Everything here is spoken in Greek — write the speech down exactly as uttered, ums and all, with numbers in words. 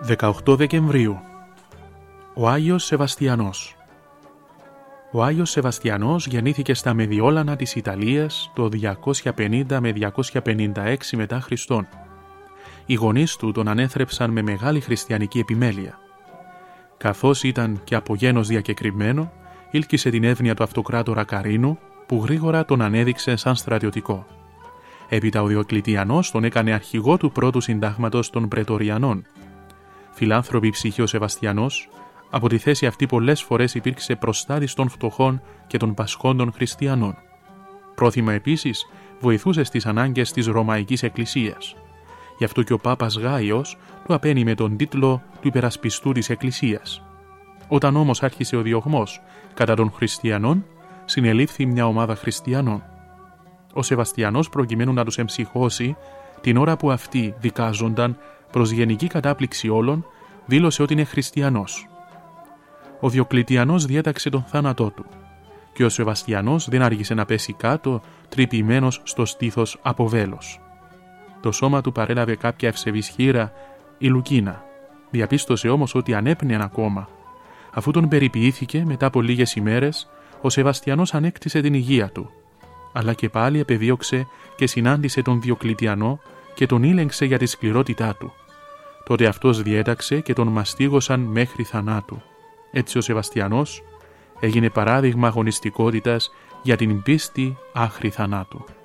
δεκαοκτώ Δεκεμβρίου. Ο Άγιος Σεβαστιανός. Ο Άγιος Σεβαστιανός γεννήθηκε στα Μεδιόλανα της Ιταλίας το διακόσια πενήντα με διακόσια πενήντα έξι μετά Χριστόν. Οι γονείς του τον ανέθρεψαν με μεγάλη χριστιανική επιμέλεια. Καθώς ήταν και από γένος διακεκριμένο, ήλκησε την εύνοια του αυτοκράτορα Καρίνου, που γρήγορα τον ανέδειξε σαν στρατιωτικό. Έπειτα ο Διοκλητιανός τον έκανε αρχηγό του πρώτου συντάγματος των Πρετοριανών. Φιλάνθρωπη ψυχή ο Σεβαστιανός, από τη θέση αυτή πολλές φορές υπήρξε προστάτης των φτωχών και των πασχόντων χριστιανών. Πρόθυμα επίσης βοηθούσε στις ανάγκες της Ρωμαϊκής Εκκλησίας. Γι' αυτό και ο Πάπας Γάιος του απένει με τον τίτλο του υπερασπιστού της Εκκλησίας. Όταν όμως άρχισε ο διωγμός κατά των χριστιανών, συνελήφθη μια ομάδα χριστιανών. Ο Σεβαστιανός, προκειμένου να τους εμψυχώσει, την ώρα που αυτοί δικάζονταν προς γενική κατάπληξη όλων, δήλωσε ότι είναι χριστιανός. Ο Διοκλητιανός διέταξε τον θάνατό του και ο Σεβαστιανός δεν άργησε να πέσει κάτω, τρυπημένος στο στήθος από βέλος. Το σώμα του παρέλαβε κάποια ευσεβής χείρα, η Λουκίνα. Διαπίστωσε όμως ότι ανέπνεαν ακόμα. Αφού τον περιποιήθηκε μετά από λίγες ημέρες, ο Σεβαστιανός ανέκτησε την υγεία του. Αλλά και πάλι επεδίωξε και συνάντησε τον Διοκλητιανό και τον ήλεγξε για τη σκληρότητά του. Τότε αυτός διέταξε και τον μαστίγωσαν μέχρι θανάτου. Έτσι ο Σεβαστιανός έγινε παράδειγμα αγωνιστικότητας για την πίστη άχρη θανάτου.